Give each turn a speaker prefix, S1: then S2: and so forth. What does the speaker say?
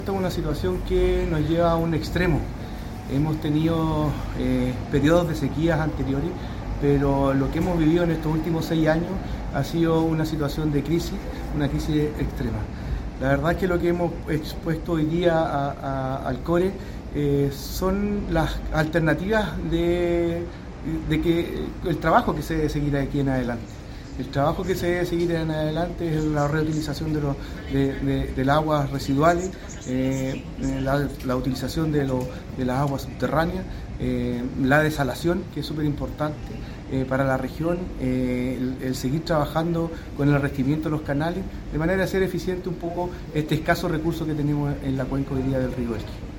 S1: Esta es una situación que nos lleva a un extremo. Hemos tenido periodos de sequías anteriores, pero lo que hemos vivido en estos últimos 6 años ha sido una situación de crisis, una crisis extrema. La verdad es que lo que hemos expuesto hoy día al CORE son las alternativas de que el trabajo que se debe seguir aquí en adelante. El trabajo que se debe seguir en adelante es la reutilización de las aguas residuales, la utilización de las aguas subterráneas, la desalación, que es súper importante para la región, el seguir trabajando con el revestimiento de los canales, de manera a hacer eficiente un poco este escaso recurso que tenemos en la cuenca hoy día del río Elqui.